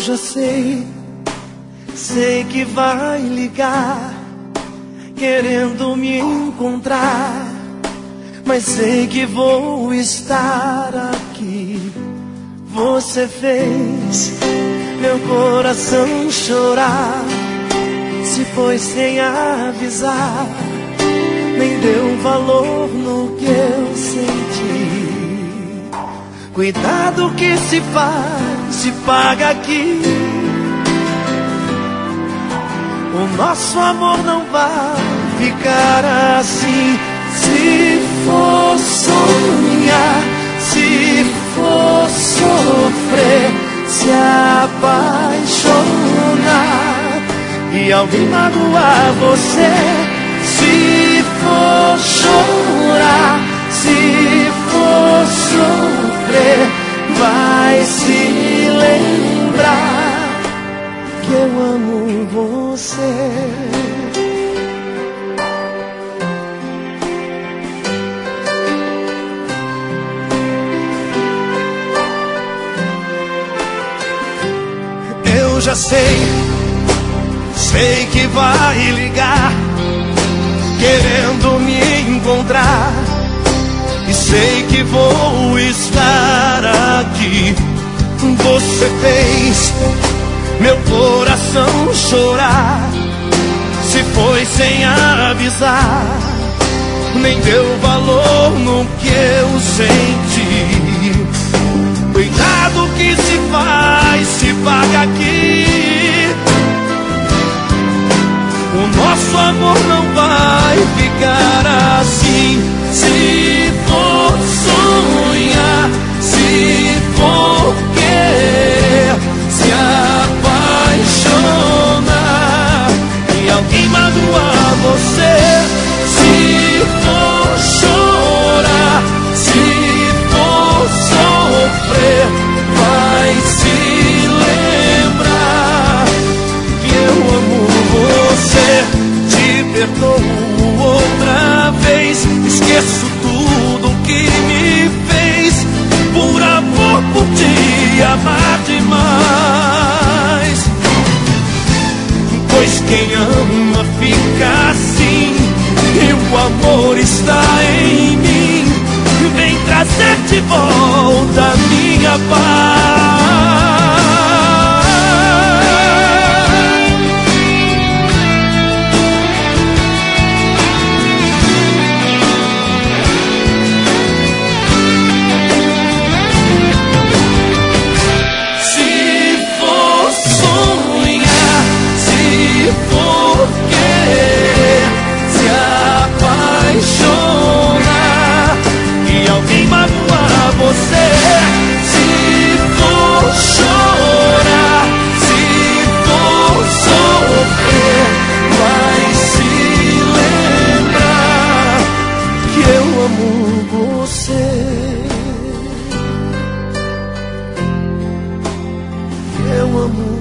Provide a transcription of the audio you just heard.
já sei que vai ligar, querendo me encontrar, mas sei que vou estar aqui. Você fez meu coração chorar, se foi sem avisar, nem deu valor no que eu senti. Cuidado que se faz, se paga aqui. O nosso amor não vai ficar assim. Se for sonhar, se for sofrer, se apaixonar e alguém magoar você, se for chorar, se for sofrer, vai se lembrar que eu amo você. Eu já sei que vai ligar, querendo me encontrar, e sei que vou estar aqui. Você fez meu coração chorar, se foi sem avisar, nem deu valor no que eu senti. Cuidado que se faz, se paga aqui. O nosso amor não vai ficar assim. Se for sonhar, se for querer, se apaixonar e alguém magoar você, se for chorar, se for sofrer, vai se lembrar que eu amo você. Te perdoo outra vez, esqueço tudo que me fez, por amor, por te amar demais. Pois quem ama fica assim, e o amor está em mim. Vem trazer de volta a minha paz. Você, se for chorar, se for sofrer, vai se lembrar que eu amo você. Eu amo